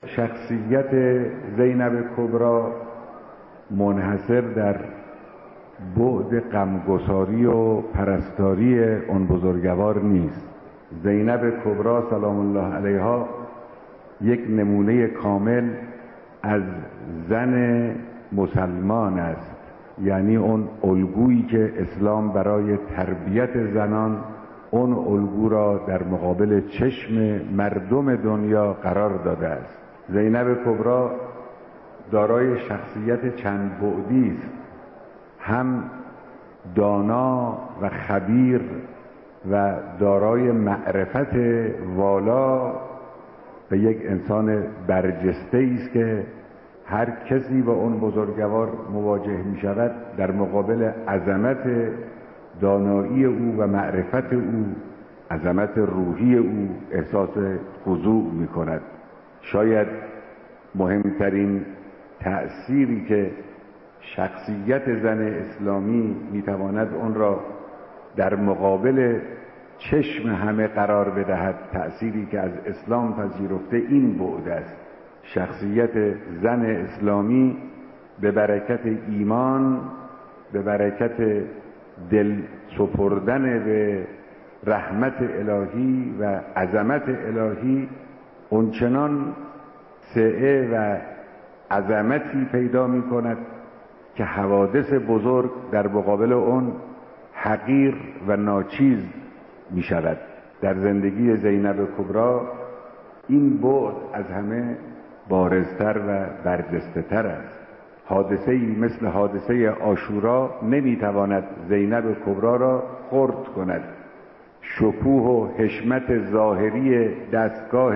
شخصیت زینب کبری منحصر در بعد غمگساری و پرستاری اون بزرگوار نیست. زینب کبری سلام الله علیها یک نمونه کامل از زن مسلمان است، یعنی اون الگویی که اسلام برای تربیت زنان اون الگو را در مقابل چشم مردم دنیا قرار داده است. زینب کبری دارای شخصیت چند بعدی است، هم دانا و خبیر و دارای معرفت والا و یک انسان برجسته است که هر کسی با اون بزرگوار مواجه می شود در مقابل عظمت دانایی او و معرفت او، عظمت روحی او احساس خضوع می کند. شاید مهمترین تأثیری که شخصیت زن اسلامی می تواند اون را در مقابل چشم همه قرار بدهد، تأثیری که از اسلام پذیرفته، این بعد است. شخصیت زن اسلامی به برکت ایمان، به برکت دل سپردن به رحمت الهی و عظمت الهی اونچنان سعه و عظمتی پیدا می کند که حوادث بزرگ در مقابل اون حقیر و ناچیز می شود. در زندگی زینب کبری این بعد از همه بارزتر و برجسته تر است. حادثه‌ای مثل حادثه عاشورا نمی تواند زینب کبری را خرد کند. شکوه و حشمت ظاهری دستگاه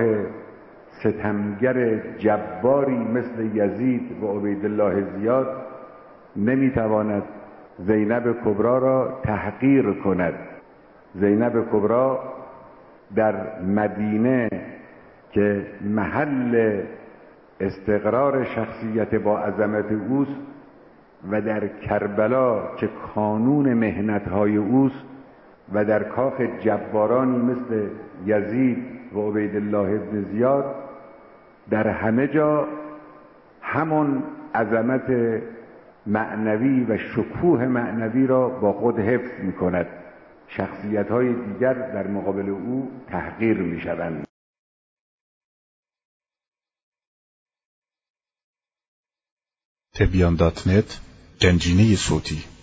ستمگر جباری مثل یزید و عبیدالله زیاد نمی تواند زینب کبری را تحقیر کند. زینب کبری در مدینه که محل استقرار شخصیت با عظمت اوست و در کربلا که کانون مهنت‌های اوست و در کاخ جبارانی مثل یزید و عبیدالله ابن زیاد، در همه جا همون عظمت معنوی و شکوه معنوی را با خود حفظ می کند. شخصیت‌های دیگر در مقابل او تحقیر می شوند. تبیان.net گنجینه صوتی